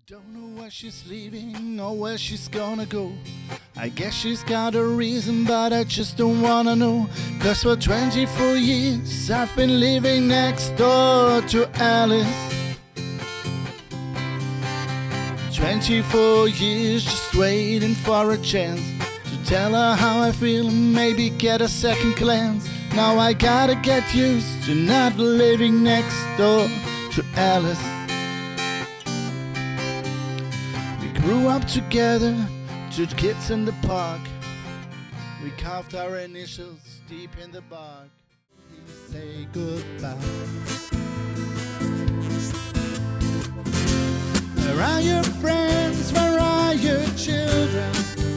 Don't know why she's leaving or where she's gonna go. I guess she's got a reason, but I just don't wanna know. 'Cause for 24 years I've been living next door to Alice. 24 years just waiting for a chance to tell her how I feel and maybe get a second glance. Now I gotta get used to not living next door to Alice. Grew up together, 2 kids in the park. We carved our initials deep in the bark. Say goodbye. Where are your friends? Where are your children?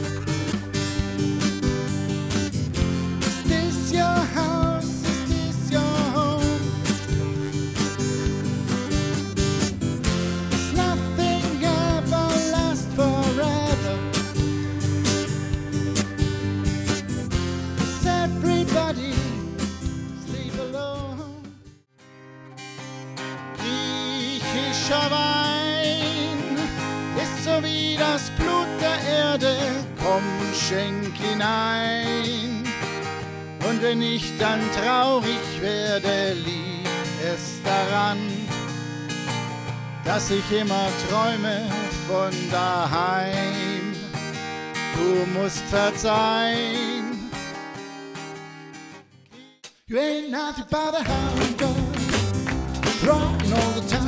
Is this your house? Is this your home? It's nothing ever lasts forever. Does everybody sleep alone? Griechischer Wein ist so wie das Blut der Erde. Komm, schenk ihn ein. Und wenn ich dann traurig werde, liegt es daran, dass ich immer träume von daheim. Du musst verzeihen. You ain't nothing but a hound dog, rocking all the time.